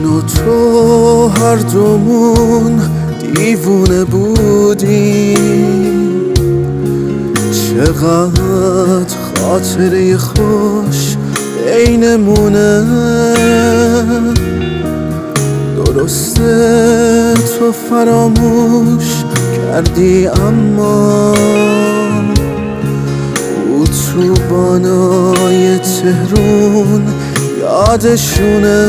من و تو هر دومون دیوونه بودیم، چقدر خاطره خوش بینمونه. درسته تو فراموش کردی اما او تو بانای تهرون یادشونه.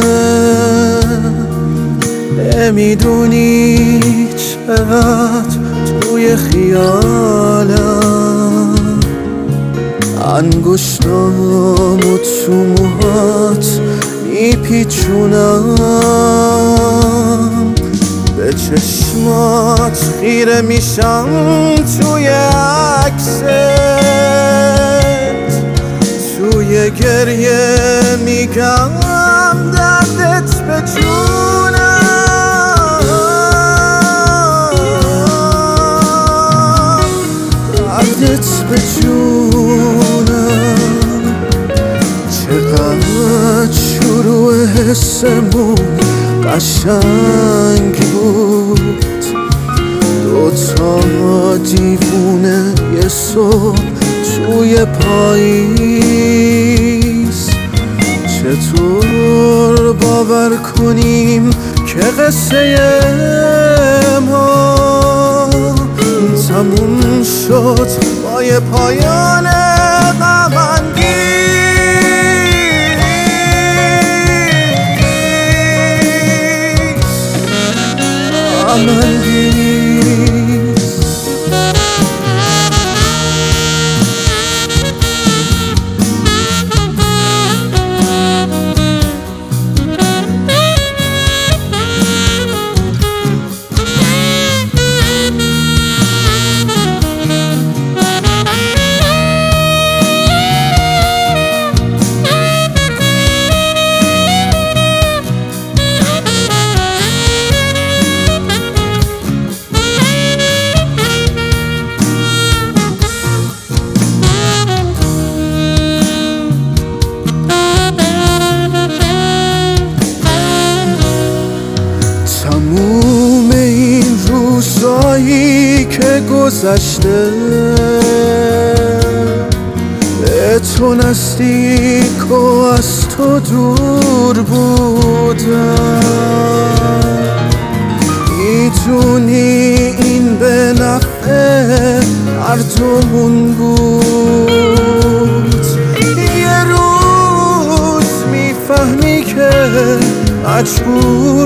نمیدونی چقدر توی خیالم انگشتام و تو موهات میپیچونم. به چشمات خیره میشم توی عکست، توی گریه میگم دردت به جونم، دردت به جونم. چقدر شروع حسمون قشنگ بود، دوتا دیوونه یه صبح توی پاییز. چطور باور کنیم که قصه ما تموم شد با یه پایان غم انگیز. تموم این روزایی که گذشته به تو نزدیک و از تو دور بودم. میدونی این به نفع هر دومون بود. یه روز میفهمی که مجبور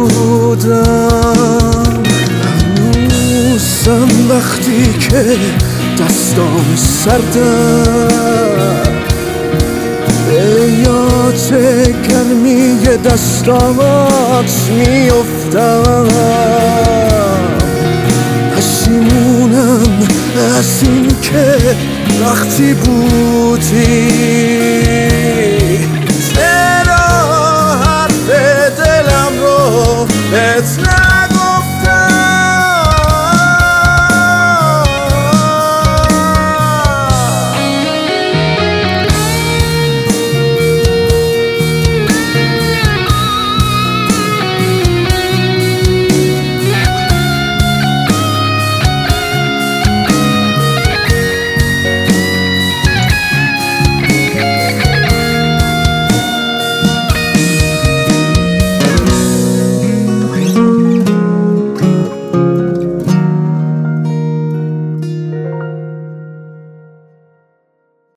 بودم. هنوزم وقتی که دستام سردم به یاد گرمی دستامات میافتم. پشیمونم از این که وقتی بودی